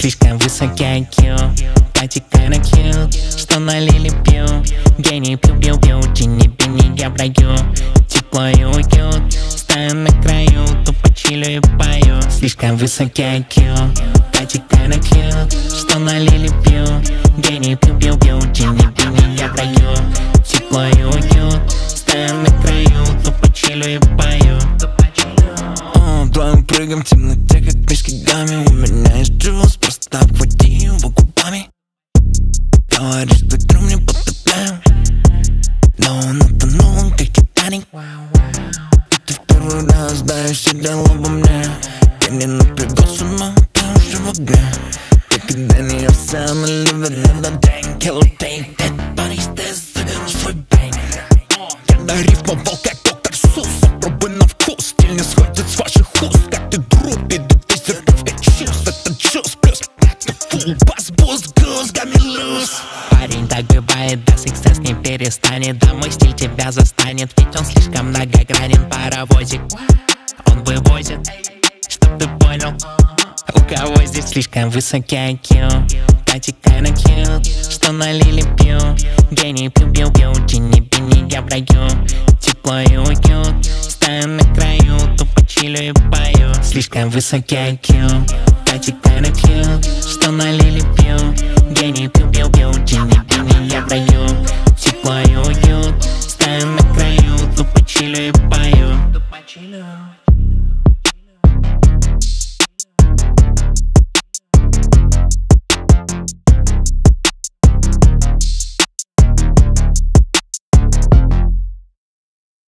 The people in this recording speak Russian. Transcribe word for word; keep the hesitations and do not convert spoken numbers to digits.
Слишком высокий ай кью, потекай на кью, что налили пью. Гений пью-пью-пью, чини-пини, я в раю. Тепло и уют, стою на краю, тупо чилю и пою. Слишком высокий ай кью, потекай на кью, что налили пью. Гений пью-пью-пью, чини-пини, я в раю. Тепло и уют, стою на краю, тупо чилю и пою. Вдвоем прыгаем в темноте, как мишки гамми. У меня есть джуз, просто обхвати его губами. Говоришь, что тру мне потопляем, но он утонул, как Титаник. И ты в первый раз даешь сигнал обо мне. Ты мне напрягал с ума, ты уже в огне. Как и Дэнни, я вся на ливере на день. Hello, take that body, sтэс, свой бэнг. Я рифмовал, как доктор Сус. Попробуй на вкус, стиль не сходит с ваших уст. Как ты друг, перед дезертов, как чувств. Это чувств, плюс это фул бас, буст, гуз, got me loose. Парень, так бывает, да, success не перестанет. Да, мой стиль тебя застанет, ведь он слишком многогранен. Паровозик, он вывозит, чтоб ты понял, у кого здесь слишком высокий ай кью. Потекай на кью, что налили пью. Гений пью-пью-пью, чини-пини, я в раю. Тепло и уют, стою на краю, тупо чилю и пою. Слишком высокий ай кью, потекай на кью, что налили пью. Гений пью-пью-пью, чини-пини, я в раю. Тепло и уют.